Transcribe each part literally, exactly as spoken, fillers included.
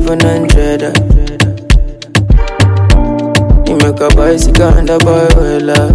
seven hundred. You make a bicycle and a boy well up.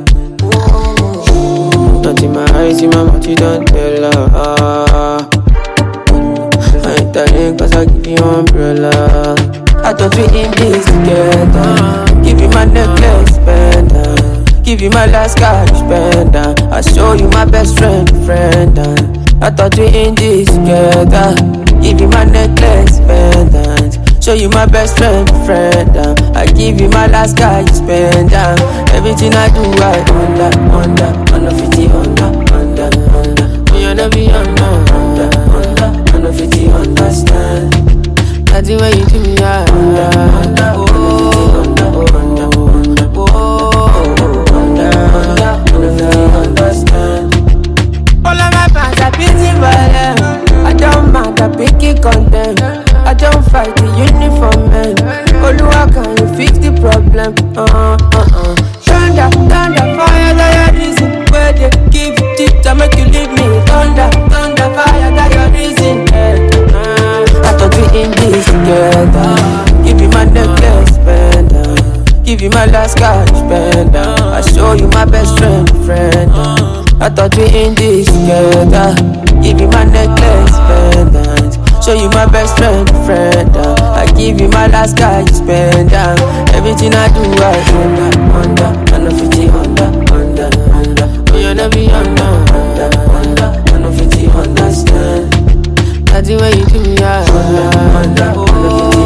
Not in my eyes, in my mouth, you don't tell her. Ah. I ain't telling cause I give you umbrella. I thought we in this together. Give you my necklace, pendant. Give you my last cash, pendant. I show you my best friend, friend. I thought we in this together. Give you my necklace, pendant. Show you my best friend, friend. I give you my last cash, pendant. Everything I do, I under, under, under fifty, under, under, under. Me and be under, under, under, under fifty, understand. That's the way you do me, I under, under, oh, under, under, under, oh, under, under, under fifty, understand. All of my fans are busy violent. I don't mind, I pick it content. I don't fight the uniform man. Oluwa, can you fix the problem? Uh-uh, uh-uh. Thunder, thunder, fire, that your reason. Where they give you tip to make you leave me. Thunder, thunder, fire, that your reason. Yeah. Uh, I thought we in this together. Give you my necklace, pendant. Give you my last cash, pendant. I show you my best friend, friend. I thought we in this together. Give you my necklace, pendant. Show you my best friend, friend. I give you my last cash, pendant. Everything I do, I under, under, under fifty, under, under, under. We wanna be under, under, under, under fifty, understand. That's the way you do me, I under, under, under fifty.